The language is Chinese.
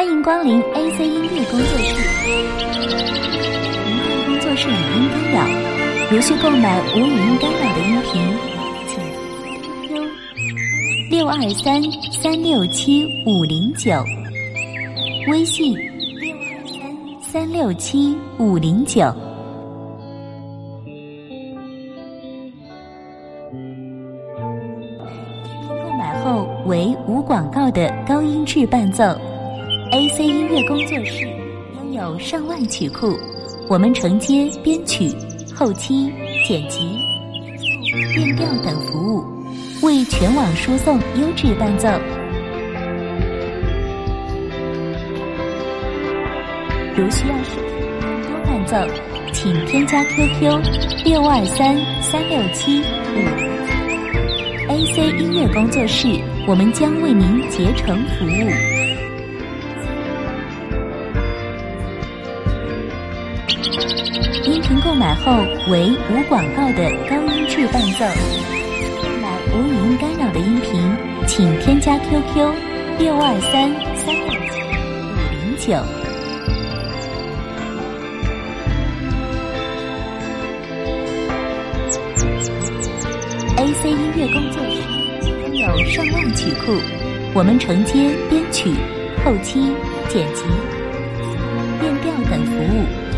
欢迎光临 AC 音乐工作室。音乐工作室语音干扰，如需购买无语音干扰的音频，请 QQ 623-367-509，微信623-367-509。购买后为无广告的高音质伴奏。AC 音乐工作室拥有上万曲库，我们承接编曲、后期、剪辑、变调等服务，为全网输送优质伴奏。如需要试听更多伴奏，请添加 QQ 623-367-509。AC 音乐工作室，我们将为您竭诚服务。音频购买后为无广告的高音质伴奏。购买无语音干扰的音频，请添加 QQ 623-367-509。AC 音乐工作室拥有上万曲库，我们承接编曲、后期、剪辑、变调等服务，